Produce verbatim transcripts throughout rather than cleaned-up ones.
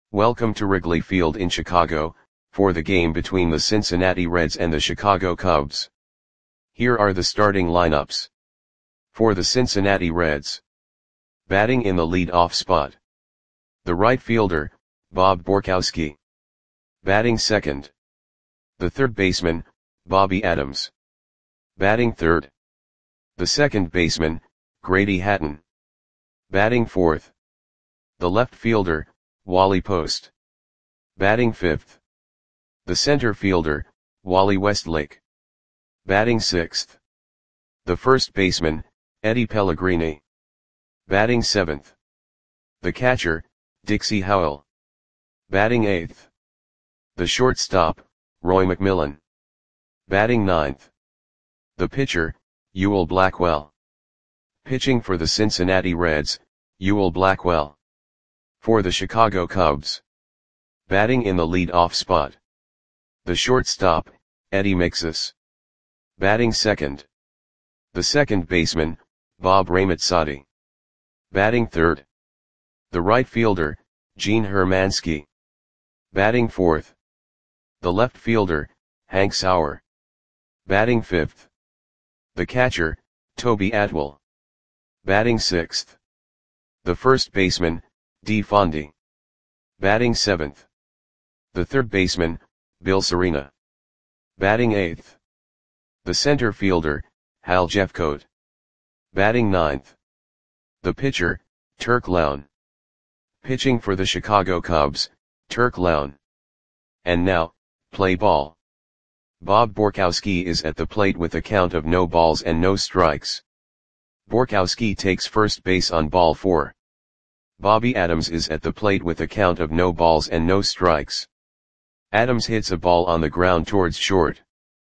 Welcome to Wrigley Field in Chicago, for the game between the Cincinnati Reds and the Chicago Cubs. Here are the starting lineups. For the Cincinnati Reds. Batting in the lead-off spot. The right fielder, Bob Borkowski. Batting second. The third baseman, Bobby Adams. Batting third. The second baseman, Grady Hatton. Batting fourth. The left fielder, Wally Post. Batting fifth. The center fielder, Wally Westlake. Batting sixth. The first baseman, Eddie Pellegrini. Batting seventh. The catcher, Dixie Howell. Batting eighth. The shortstop, Roy McMillan. Batting ninth. The pitcher, Ewell Blackwell. Pitching for the Cincinnati Reds, Ewell Blackwell. For the Chicago Cubs. Batting in the lead-off spot. The shortstop, Eddie Mixas. Batting second. The second baseman, Bob Ramazzati. Batting third. The right fielder, Gene Hermansky. Batting fourth. The left fielder, Hank Sauer. Batting fifth. The catcher, Toby Atwell. Batting sixth. The first baseman, Dee Fondy. Batting seventh. The third baseman, Bill Serena. Batting eighth. The center fielder, Hal Jeffcoat. Batting ninth. The pitcher, Turk Lown. Pitching for the Chicago Cubs, Turk Lown. And now, play ball. Bob Borkowski is at the plate with a count of no balls and no strikes. Borkowski takes first base on ball four. Bobby Adams is at the plate with a count of no balls and no strikes. Adams hits a ball on the ground towards short.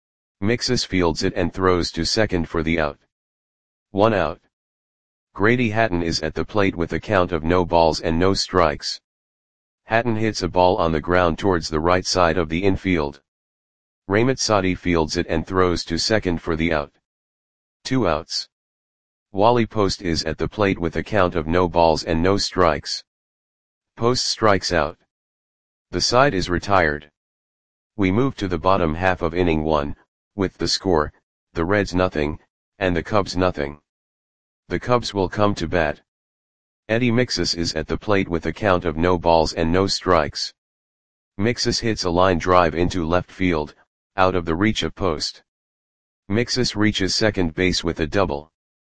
Mixas fields it and throws to second for the out. One out. Grady Hatton is at the plate with a count of no balls and no strikes. Hatton hits a ball on the ground towards the right side of the infield. Ramazzati fields it and throws to second for the out. Two outs. Wally Post is at the plate with a count of no balls and no strikes. Post strikes out. The side is retired. We move to the bottom half of inning one, with the score, the Reds nothing, and the Cubs nothing. The Cubs will come to bat. Eddie Mixas is at the plate with a count of no balls and no strikes. Mixas hits a line drive into left field, out of the reach of Post. Mixas reaches second base with a double.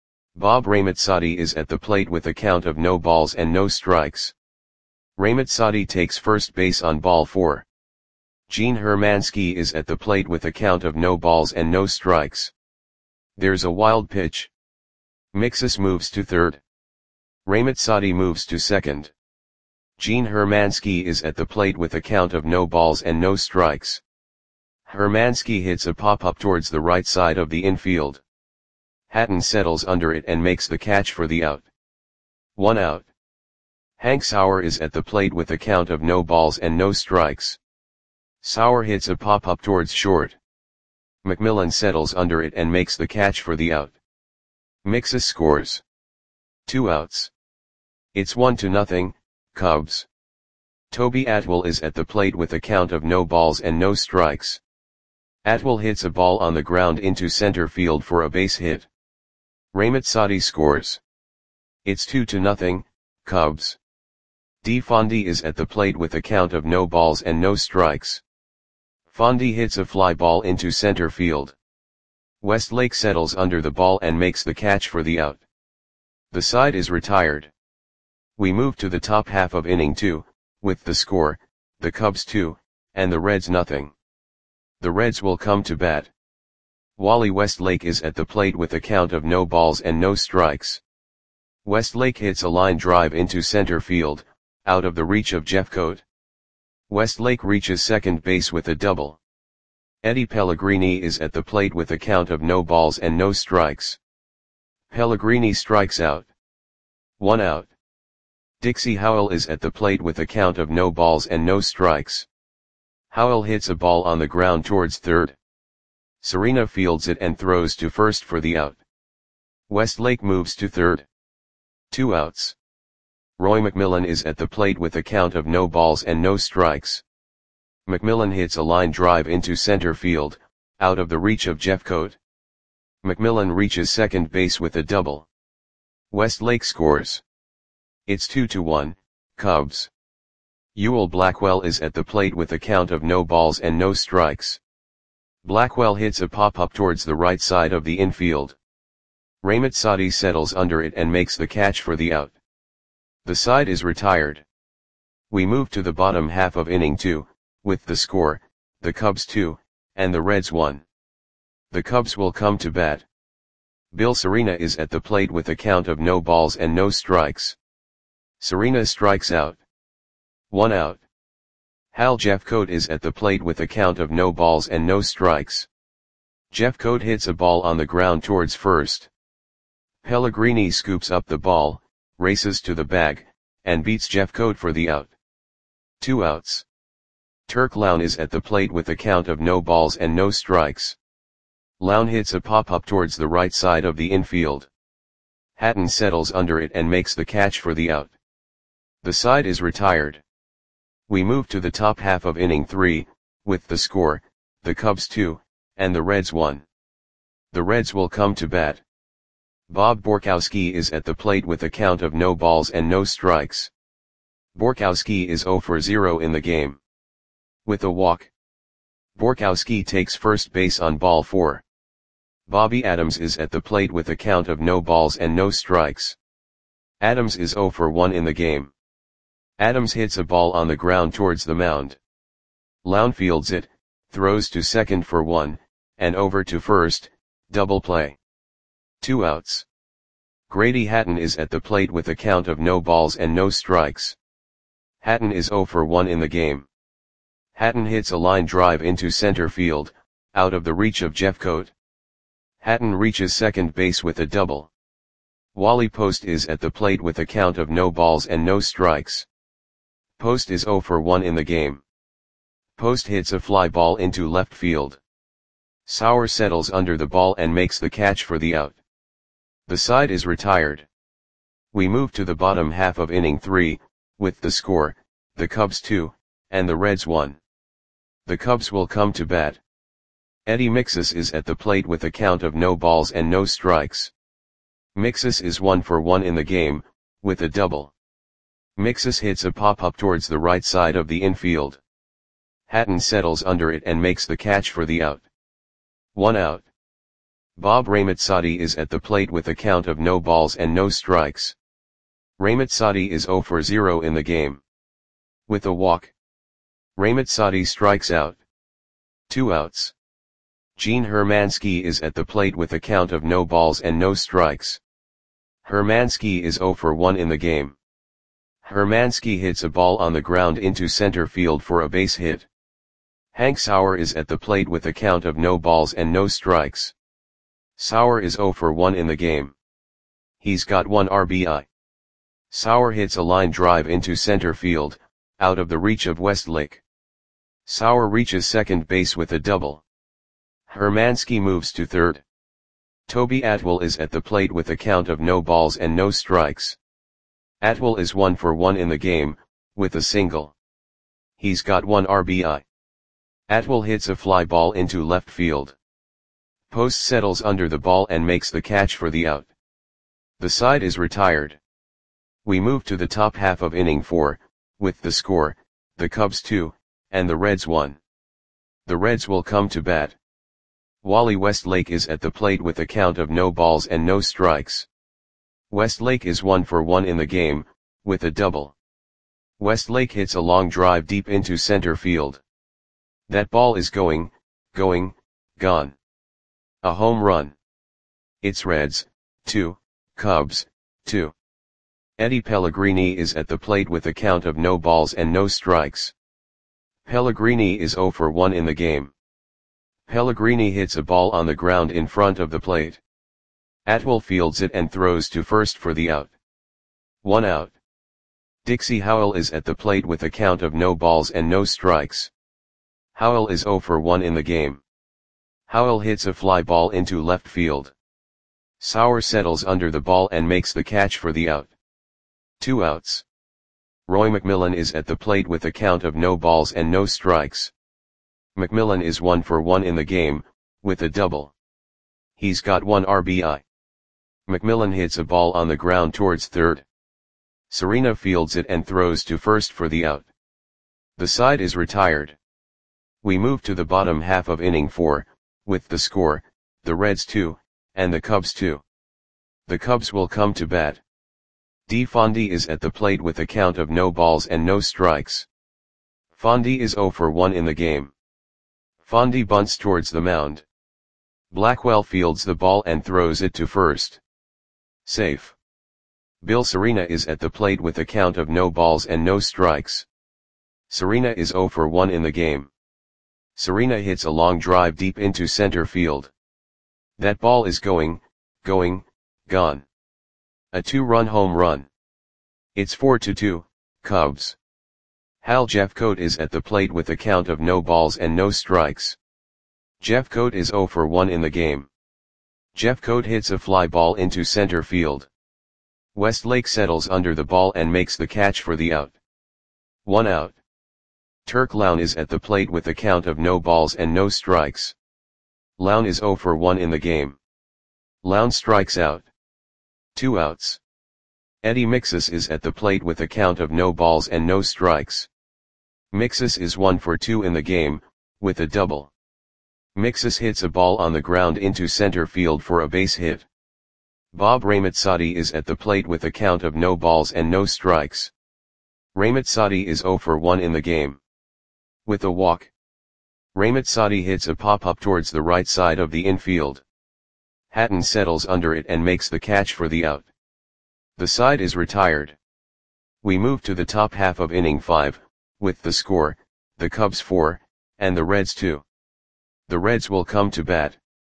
Bob Ramazzati is at the plate with a count of no balls and no strikes. Ramazzati takes first base on ball four. Gene Hermansky is at the plate with a count of no balls and no strikes. There's a wild pitch. Mixas moves to third. Ramazzati moves to second. Gene Hermansky is at the plate with a count of no balls and no strikes. Hermansky hits a pop-up towards the right side of the infield. Hatton settles under it and makes the catch for the out. One out. Hank Sauer is at the plate with a count of no balls and no strikes. Sauer hits a pop-up towards short. McMillan settles under it and makes the catch for the out. Mixas scores. Two outs. It's one to nothing, Cubs. Toby Atwell is at the plate with a count of no balls and no strikes. Atwell hits a ball on the ground into center field for a base hit. Ramazzati scores. It's two to nothing, Cubs. Dee Fondy is at the plate with a count of no balls and no strikes. Fondy hits a fly ball into center field. Westlake settles under the ball and makes the catch for the out. The side is retired. We move to the top half of inning two, with the score, the Cubs two, and the Reds nothing. The Reds will come to bat. Wally Westlake is at the plate with a count of no balls and no strikes. Westlake hits a line drive into center field, out of the reach of Jeffcoat. Westlake reaches second base with a double. Eddie Pellegrini is at the plate with a count of no balls and no strikes. Pellegrini strikes out. One out. Dixie Howell is at the plate with a count of no balls and no strikes. Howell hits a ball on the ground towards third. Serena fields it and throws to first for the out. Westlake moves to third. Two outs. Roy McMillan is at the plate with a count of no balls and no strikes. McMillan hits a line drive into center field, out of the reach of Jeffcoat. McMillan reaches second base with a double. Westlake scores. It's two to one, Cubs. Ewell Blackwell is at the plate with a count of no balls and no strikes. Blackwell hits a pop-up towards the right side of the infield. Rahmat Sadhi settles under it and makes the catch for the out. The side is retired. We move to the bottom half of inning two, with the score, the Cubs two, and the Reds one. The Cubs will come to bat. Bill Serena is at the plate with a count of no balls and no strikes. Serena strikes out. One out. Hal Jeffcoat is at the plate with a count of no balls and no strikes. Jeffcoat hits a ball on the ground towards first. Pellegrini scoops up the ball, races to the bag, and beats Jeffcoat for the out. Two outs. Turk Lown is at the plate with a count of no balls and no strikes. Lown hits a pop-up towards the right side of the infield. Hatton settles under it and makes the catch for the out. The side is retired. We move to the top half of inning three, with the score, the Cubs two, and the Reds one. The Reds will come to bat. Bob Borkowski is at the plate with a count of no balls and no strikes. Borkowski is zero for zero in the game. With a walk. Borkowski takes first base on ball four. Bobby Adams is at the plate with a count of no balls and no strikes. Adams is zero for one in the game. Adams hits a ball on the ground towards the mound. Lown fields it, throws to second for one, and over to first, double play. Two outs. Grady Hatton is at the plate with a count of no balls and no strikes. Hatton is zero for one in the game. Hatton hits a line drive into center field, out of the reach of Jeffcoat. Hatton reaches second base with a double. Wally Post is at the plate with a count of no balls and no strikes. Post is zero for one in the game. Post hits a fly ball into left field. Sauer settles under the ball and makes the catch for the out. The side is retired. We move to the bottom half of inning three, with the score, the Cubs two, and the Reds one. The Cubs will come to bat. Eddie Mixus is at the plate with a count of no balls and no strikes. Mixus is one for one in the game, with a double. Mixus hits a pop-up towards the right side of the infield. Hatton settles under it and makes the catch for the out. One out. Bob Rahmat is at the plate with a count of no balls and no strikes. Rahmat is zero for zero in the game. With a walk. Rahmat strikes out. Two outs. Gene Hermansky is at the plate with a count of no balls and no strikes. Hermansky is zero for one in the game. Hermansky hits a ball on the ground into center field for a base hit. Hank Sauer is at the plate with a count of no balls and no strikes. Sauer is zero for one in the game. He's got one R B I. Sauer hits a line drive into center field, out of the reach of Westlake. Sauer reaches second base with a double. Hermansky moves to third. Toby Atwell is at the plate with a count of no balls and no strikes. Atwell is one for one in the game, with a single. He's got one R B I. Atwell hits a fly ball into left field. Post settles under the ball and makes the catch for the out. The side is retired. We move to the top half of inning four, with the score, the Cubs two, and the Reds one. The Reds will come to bat. Wally Westlake is at the plate with a count of no balls and no strikes. Westlake is one for one in the game, with a double. Westlake hits a long drive deep into center field. That ball is going, going, gone. A home run. It's Reds, two, Cubs, two. Eddie Pellegrini is at the plate with a count of no balls and no strikes. Pellegrini is zero for one in the game. Pellegrini hits a ball on the ground in front of the plate. Atwell fields it and throws to first for the out. One out. Dixie Howell is at the plate with a count of no balls and no strikes. Howell is zero for one in the game. Howell hits a fly ball into left field. Sauer settles under the ball and makes the catch for the out. Two outs. Roy McMillan is at the plate with a count of no balls and no strikes. McMillan is one for one in the game, with a double. He's got one R B I. McMillan hits a ball on the ground towards third. Serena fields it and throws to first for the out. The side is retired. We move to the bottom half of inning four, with the score, the Reds two, and the Cubs two. The Cubs will come to bat. D. Fondy is at the plate with a count of no balls and no strikes. Fondy is zero for one in the game. Fondy bunts towards the mound. Blackwell fields the ball and throws it to first. Safe. Bill Serena is at the plate with a count of no balls and no strikes. Serena is zero for one in the game. Serena hits a long drive deep into center field. That ball is going, going, gone. A two-run home run. It's four to two, Cubs. Hal Jeffcoat is at the plate with a count of no balls and no strikes. Jeffcoat is zero for one in the game. Jeffcoat hits a fly ball into center field. Westlake settles under the ball and makes the catch for the out. One out. Turk Lown is at the plate with a count of no balls and no strikes. Lown is zero for one in the game. Lown strikes out. Two outs. Eddie Mixus is at the plate with a count of no balls and no strikes. Mixus is one for two in the game, with a double. Mixus hits a ball on the ground into center field for a base hit. Bob Ramazzati is at the plate with a count of no balls and no strikes. Ramazzati is zero for one in the game. With a walk. Ramazzati hits a pop-up towards the right side of the infield. Hatton settles under it and makes the catch for the out. The side is retired. We move to the top half of inning five, with the score, the Cubs four, and the Reds two. The Reds will come to bat.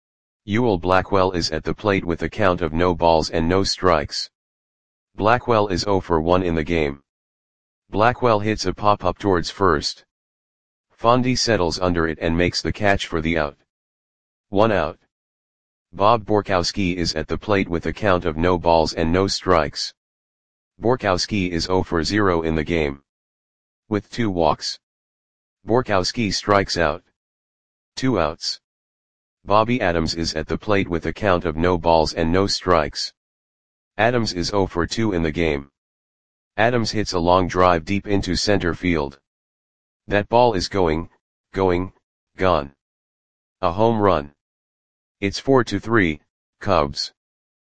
Ewell Blackwell is at the plate with a count of no balls and no strikes. Blackwell is zero for one in the game. Blackwell hits a pop-up towards first. Fondy settles under it and makes the catch for the out. One out. Bob Borkowski is at the plate with a count of no balls and no strikes. Borkowski is zero for zero in the game. With two walks. Borkowski strikes out. Two outs. Bobby Adams is at the plate with a count of no balls and no strikes. Adams is zero for two in the game. Adams hits a long drive deep into center field. That ball is going, going, gone. A home run. It's four to three, Cubs.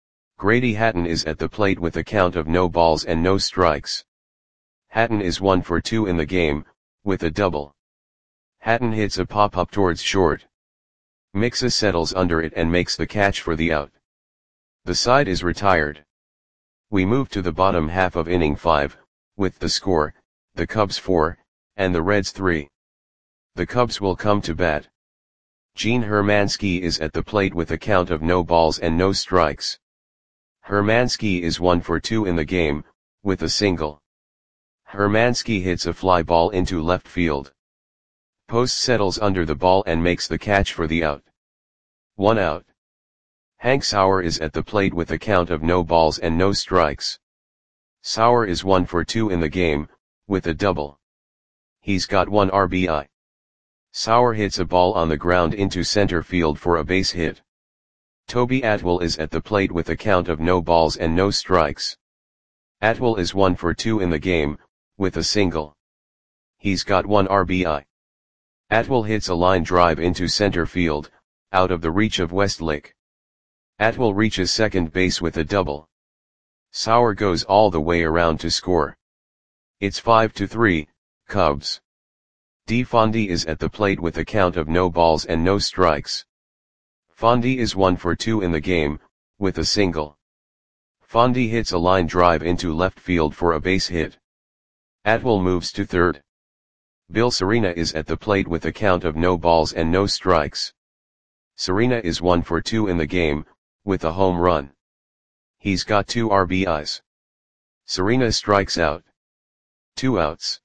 Grady Hatton is at the plate with a count of no balls and no strikes. Hatton is one for two in the game, with a double. Hatton hits a pop-up towards short. Mixus settles under it and makes the catch for the out. The side is retired. We move to the bottom half of inning five, with the score, the Cubs four, and the Reds three. The Cubs will come to bat. Gene Hermansky is at the plate with a count of no balls and no strikes. Hermansky is one for two in the game, with a single. Hermansky hits a fly ball into left field. Post settles under the ball and makes the catch for the out. One out. Hank Sauer is at the plate with a count of no balls and no strikes. Sauer is one for two in the game, with a double. He's got one R B I. Sauer hits a ball on the ground into center field for a base hit. Toby Atwell is at the plate with a count of no balls and no strikes. Atwell is one for two in the game, with a single. He's got one R B I. Atwell hits a line drive into center field, out of the reach of Westlake. Atwell reaches second base with a double. Sauer goes all the way around to score. It's five to three, Cubs. D. Fondy is at the plate with a count of no balls and no strikes. Fondy is one for two in the game, with a single. Fondy hits a line drive into left field for a base hit. Atwell moves to third. Bill Serena is at the plate with a count of no balls and no strikes. Serena is one for two in the game, with a home run. He's got two R B Is. Serena strikes out. Two outs.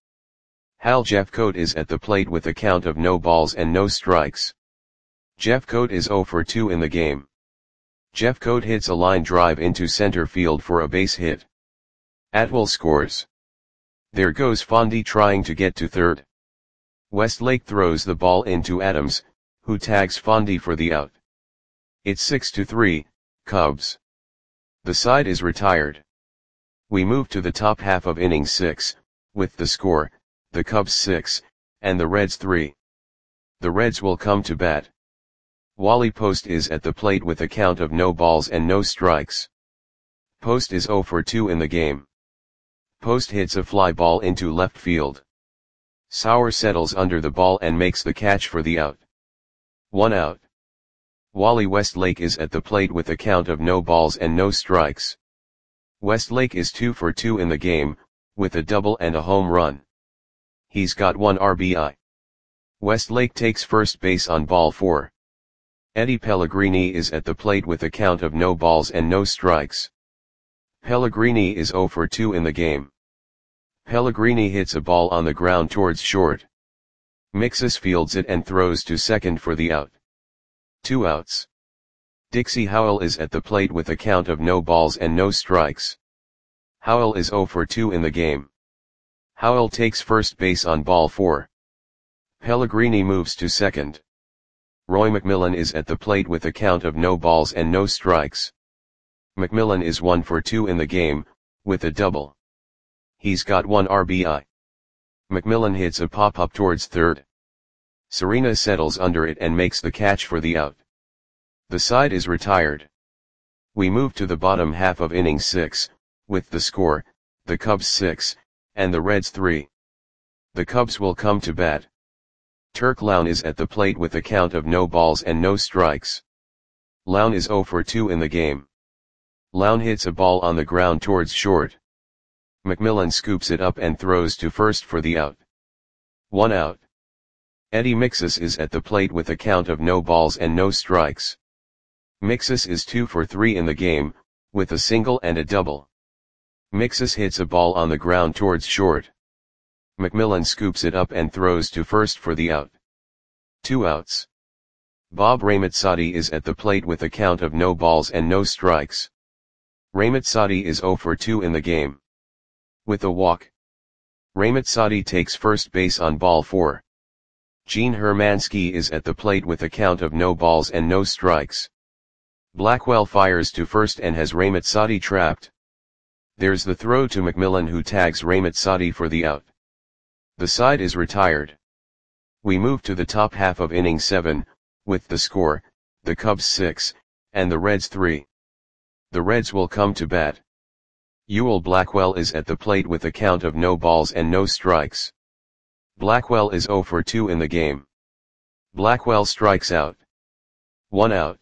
Hal Jeffcoat is at the plate with a count of no balls and no strikes. Jeffcoat is zero for two in the game. Jeffcoat hits a line drive into center field for a base hit. Atwell scores. There goes Fondy trying to get to third. Westlake throws the ball into Adams, who tags Fondy for the out. It's six to three, Cubs. The side is retired. We move to the top half of inning six, with the score, the Cubs six, and the Reds three. The Reds will come to bat. Wally Post is at the plate with a count of no balls and no strikes. Post is oh for two in the game. Post hits a fly ball into left field. Sauer settles under the ball and makes the catch for the out. One out. Wally Westlake is at the plate with a count of no balls and no strikes. Westlake is two for two in the game, with a double and a home run. He's got one R B I. Westlake takes first base on ball four. Eddie Pellegrini is at the plate with a count of no balls and no strikes. Pellegrini is oh for two in the game. Pellegrini hits a ball on the ground towards short. Mixus fields it and throws to second for the out. Two outs. Dixie Howell is at the plate with a count of no balls and no strikes. Howell is oh for two in the game. Howell takes first base on ball four. Pellegrini moves to second. Roy McMillan is at the plate with a count of no balls and no strikes. McMillan is one for two in the game, with a double. He's got one R B I. McMillan hits a pop-up towards third. Serena settles under it and makes the catch for the out. The side is retired. We move to the bottom half of inning six, with the score, the Cubs six, and the Reds three. The Cubs will come to bat. Turk Lown is at the plate with a count of no balls and no strikes. Lown is oh for two in the game. Lown hits a ball on the ground towards short. McMillan scoops it up and throws to first for the out. One out. Eddie Mixus is at the plate with a count of no balls and no strikes. Mixus is two for three in the game, with a single and a double. Mixus hits a ball on the ground towards short. McMillan scoops it up and throws to first for the out. Two outs. Bob Ramazzotti is at the plate with a count of no balls and no strikes. Ramazzotti is oh for two in the game. With a walk. Ramazzotti takes first base on ball four. Gene Hermansky is at the plate with a count of no balls and no strikes. Blackwell fires to first and has Ramazzotti trapped. There's the throw to McMillan, who tags Ramazzotti for the out. The side is retired. We move to the top half of inning seven, with the score, the Cubs six, and the Reds three. The Reds will come to bat. Ewell Blackwell is at the plate with a count of no balls and no strikes. Blackwell is oh for two in the game. Blackwell strikes out. One out.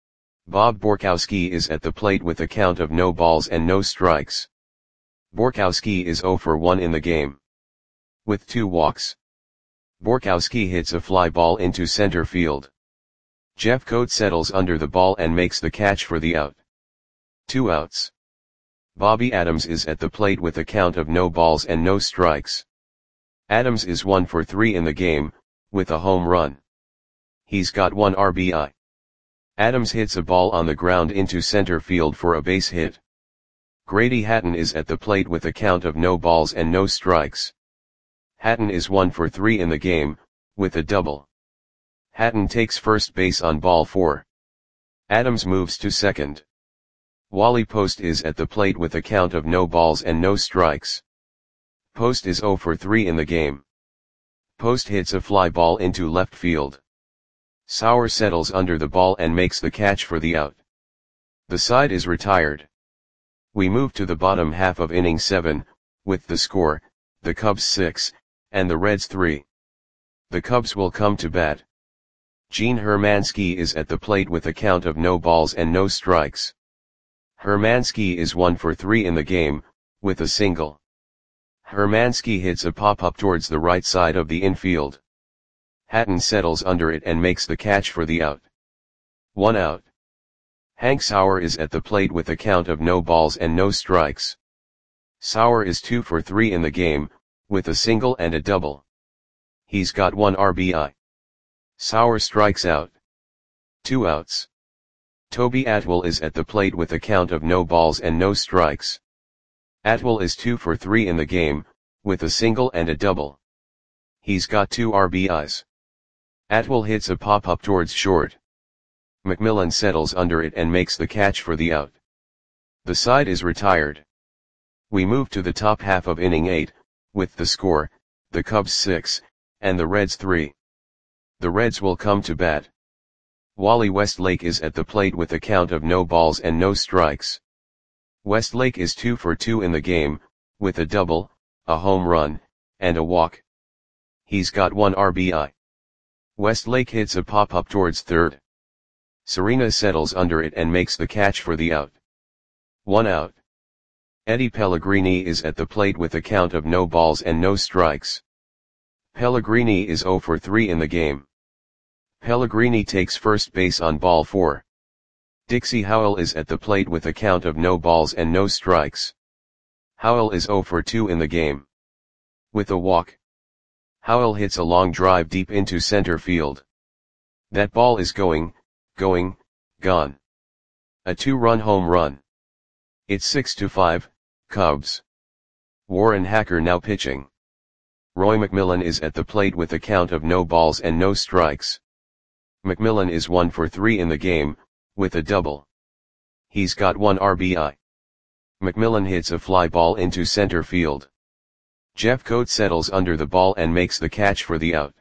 Bob Borkowski is at the plate with a count of no balls and no strikes. Borkowski is oh for one in the game. With two walks. Borkowski hits a fly ball into center field. Jeff Coate settles under the ball and makes the catch for the out. Two outs. Bobby Adams is at the plate with a count of no balls and no strikes. Adams is one for three in the game, with a home run. He's got one R B I. Adams hits a ball on the ground into center field for a base hit. Grady Hatton is at the plate with a count of no balls and no strikes. Hatton is one for three in the game, with a double. Hatton takes first base on ball four. Adams moves to second. Wally Post is at the plate with a count of no balls and no strikes. Post is oh for three in the game. Post hits a fly ball into left field. Sauer settles under the ball and makes the catch for the out. The side is retired. We move to the bottom half of inning seven, with the score, the Cubs six, and the Reds three. The Cubs will come to bat. Gene Hermansky is at the plate with a count of no balls and no strikes. Hermansky is one for three in the game, with a single. Hermansky hits a pop-up towards the right side of the infield. Hatton settles under it and makes the catch for the out. One out. Hank Sauer is at the plate with a count of no balls and no strikes. Sauer is two for three in the game, with a single and a double. He's got one R B I. Sauer strikes out. Two outs. Toby Atwell is at the plate with a count of no balls and no strikes. Atwell is two for three in the game, with a single and a double. He's got two R B Is. Atwell hits a pop-up towards short. McMillan settles under it and makes the catch for the out. The side is retired. We move to the top half of inning eight, with the score, the Cubs six, and the Reds three. The Reds will come to bat. Wally Westlake is at the plate with a count of no balls and no strikes. Westlake is two for two in the game, with a double, a home run, and a walk. He's got one R B I. Westlake hits a pop-up towards third. Serena settles under it and makes the catch for the out. One out. Eddie Pellegrini is at the plate with a count of no balls and no strikes. Pellegrini is zero for three in the game. Pellegrini takes first base on ball four. Dixie Howell is at the plate with a count of no balls and no strikes. Howell is zero for two in the game. With a walk. Howell hits a long drive deep into center field. That ball is going, going, gone. A two-run home run. It's six to five, Cubs. Warren Hacker now pitching. Roy McMillan is at the plate with a count of no balls and no strikes. McMillan is one for three in the game, with a double. He's got one R B I. McMillan hits a fly ball into center field. Jeffcoat settles under the ball and makes the catch for the out.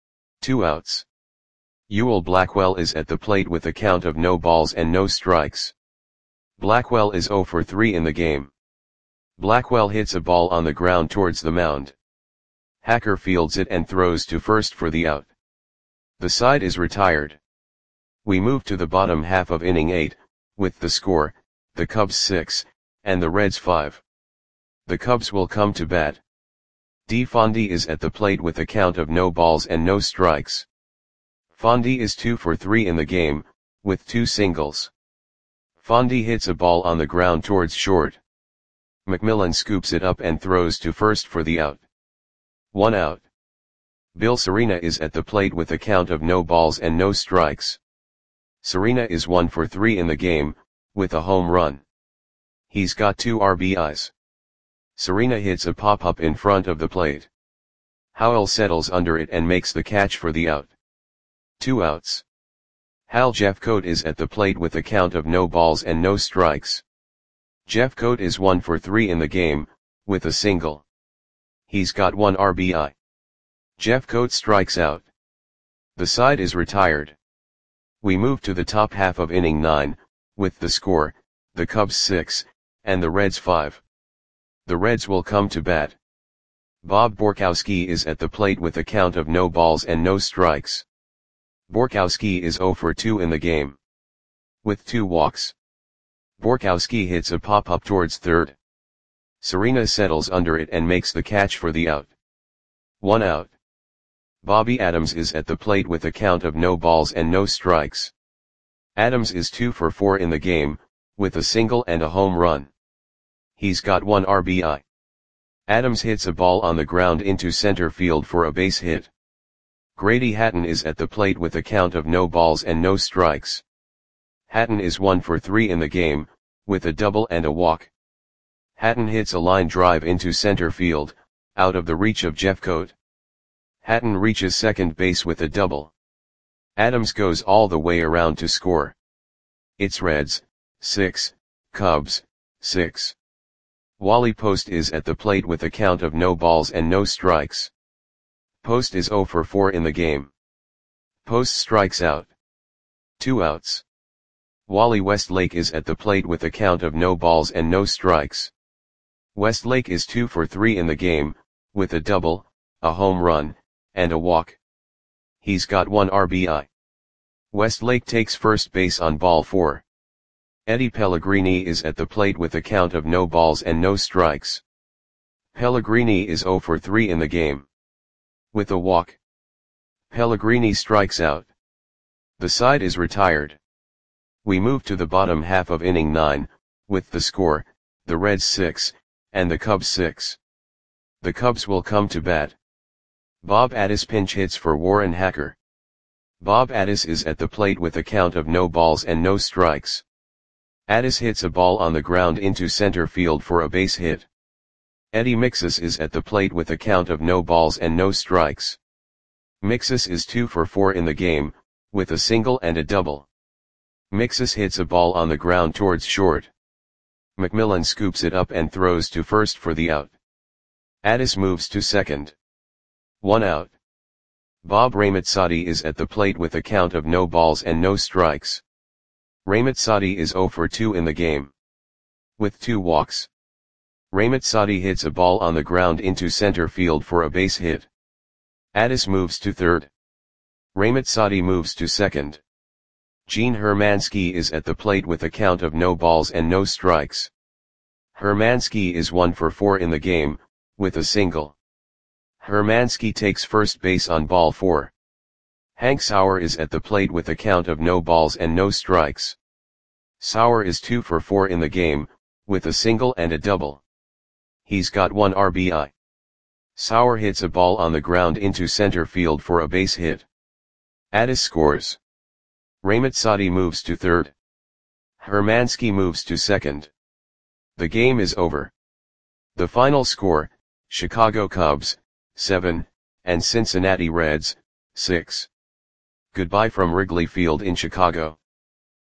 Two outs. Ewell Blackwell is at the plate with a count of no balls and no strikes. Blackwell is zero for three in the game. Blackwell hits a ball on the ground towards the mound. Hacker fields it and throws to first for the out. The side is retired. We move to the bottom half of inning eight, with the score, the Cubs six, and the Reds five. The Cubs will come to bat. D. Fondy is at the plate with a count of no balls and no strikes. Fondy is two for three in the game, with two singles. Fondy hits a ball on the ground towards short. McMillan scoops it up and throws to first for the out. One out. Bill Serena is at the plate with a count of no balls and no strikes. Serena is one for three in the game, with a home run. He's got two R B Is. Serena hits a pop-up in front of the plate. Howell settles under it and makes the catch for the out. Two outs. Hal Jeffcoat is at the plate with a count of no balls and no strikes. Jeffcoat is one for three in the game, with a single. He's got one R B I. Jeffcoat strikes out. The side is retired. We move to the top half of inning nine, with the score, the Cubs six, and the Reds five. The Reds will come to bat. Bob Borkowski is at the plate with a count of no balls and no strikes. Borkowski is zero for two in the game. With two walks. Borkowski hits a pop-up towards third. Serena settles under it and makes the catch for the out. One out. Bobby Adams is at the plate with a count of no balls and no strikes. Adams is two for four in the game, with a single and a home run. He's got one R B I. Adams hits a ball on the ground into center field for a base hit. Grady Hatton is at the plate with a count of no balls and no strikes. Hatton is one for three in the game, with a double and a walk. Hatton hits a line drive into center field, out of the reach of Jeffcoat. Hatton reaches second base with a double. Adams goes all the way around to score. It's Reds, six, Cubs, six. Wally Post is at the plate with a count of no balls and no strikes. Post is zero for four in the game. Post strikes out. Two outs. Wally Westlake is at the plate with a count of no balls and no strikes. Westlake is two for three in the game, with a double, a home run, and a walk. He's got one R B I. Westlake takes first base on ball four. Eddie Pellegrini is at the plate with a count of no balls and no strikes. Pellegrini is zero for three in the game. With a walk. Pellegrini strikes out. The side is retired. We move to the bottom half of inning nine, with the score, the Reds six, and the Cubs six. The Cubs will come to bat. Bob Addis pinch hits for Warren Hacker. Bob Addis is at the plate with a count of no balls and no strikes. Addis hits a ball on the ground into center field for a base hit. Eddie Mixus is at the plate with a count of no balls and no strikes. Mixus is two for four in the game, with a single and a double. Mixus hits a ball on the ground towards short. McMillan scoops it up and throws to first for the out. Addis moves to second. One out. Bob Ramitsadi is at the plate with a count of no balls and no strikes. Ramitsadi is zero for two in the game. With two walks. Ramitsadi hits a ball on the ground into center field for a base hit. Addis moves to third. Ramitsadi moves to second. Gene Hermansky is at the plate with a count of no balls and no strikes. Hermansky is one for four in the game, with a single. Hermansky takes first base on ball four. Hank Sauer is at the plate with a count of no balls and no strikes. Sauer is two for four in the game, with a single and a double. He's got one R B I. Sauer hits a ball on the ground into center field for a base hit. Addis scores. Ramitsadi moves to third. Hermansky moves to second. The game is over. The final score, Chicago Cubs, seven, and Cincinnati Reds, six. Goodbye from Wrigley Field in Chicago.